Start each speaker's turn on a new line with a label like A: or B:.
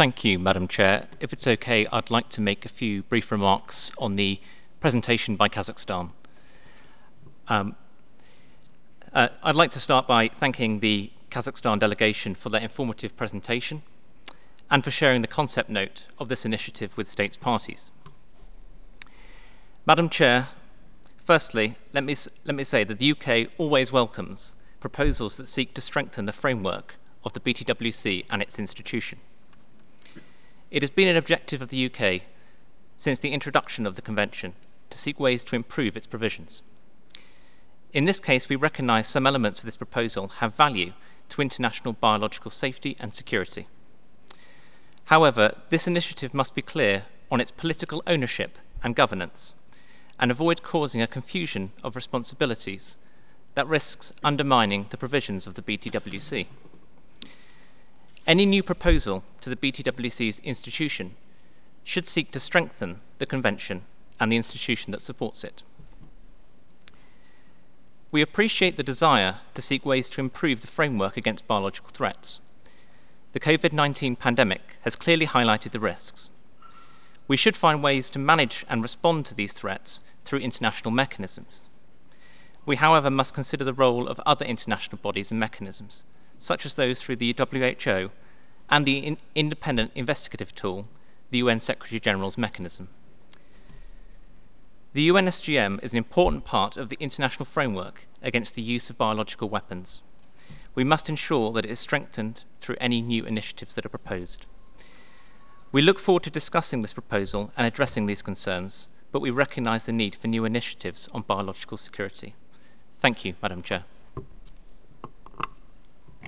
A: Thank you, Madam Chair. If it's okay, I'd like to make a few brief remarks on the presentation by Kazakhstan. I'd like to start by thanking the Kazakhstan delegation for their informative presentation and for sharing the concept note of this initiative with states parties. Madam Chair, firstly, let me say that the UK always welcomes proposals that seek to strengthen the framework of the BTWC and its institution. It has been an objective of the UK since the introduction of the Convention to seek ways to improve its provisions. In this case, we recognise some elements of this proposal have value to international biological safety and security. However, this initiative must be clear on its political ownership and governance, and avoid causing a confusion of responsibilities that risks undermining the provisions of the BTWC. Any new proposal to the BTWC's institution should seek to strengthen the Convention and the institution that supports it. We appreciate the desire to seek ways to improve the framework against biological threats. The COVID-19 pandemic has clearly highlighted the risks. We should find ways to manage and respond to these threats through international mechanisms. We, however, must consider the role of other international bodies and mechanisms, such as those through the WHO and the independent investigative tool, the UN Secretary-General's mechanism. The UNSGM is an important part of the international framework against the use of biological weapons. We must ensure that it is strengthened through any new initiatives that are proposed. We look forward to discussing this proposal and addressing these concerns, but we recognise the need for new initiatives on biological security. Thank you, Madam Chair.